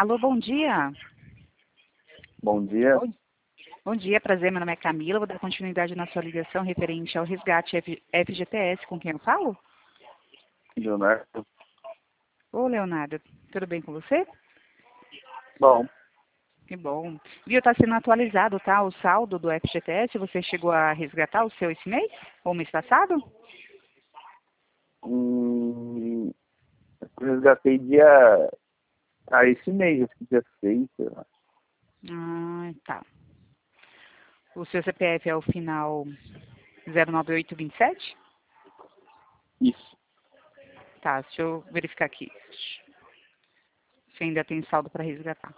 Alô, bom dia. Bom dia, Bom dia, prazer, meu nome é Camila, vou dar continuidade na sua ligação referente ao resgate FGTS, com quem eu falo? Leonardo. Ô, Leonardo, tudo bem com você? Bom, Que bom. Viu, tá sendo atualizado, tá, o saldo do FGTS, você chegou a resgatar o seu esse mês? Ou mês passado? eu resgatei esse mês, acho que dia 6, sei lá. Ah, tá. O seu CPF é o final 09827? Isso. Tá, deixa eu verificar aqui. Se ainda tem saldo para resgatar.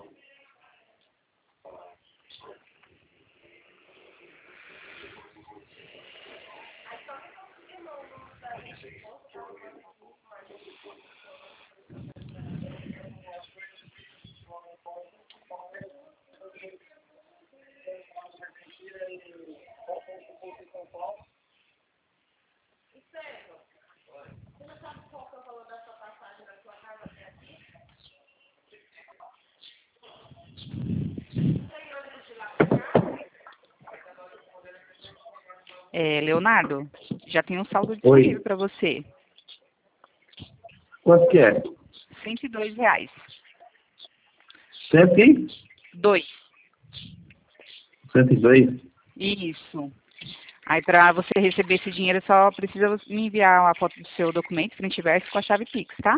Leonardo, já tem um saldo disponível Oi. para você. Quanto que é? R$ 102. 102? Isso. Aí para você receber esse dinheiro só precisa me enviar a foto do seu documento, frente e verso com a chave Pix, tá?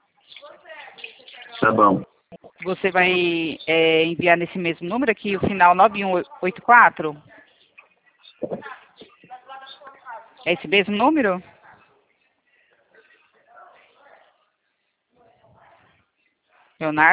Tá bom. Você vai enviar nesse mesmo número aqui, o final 9184? É esse mesmo número? Leonardo?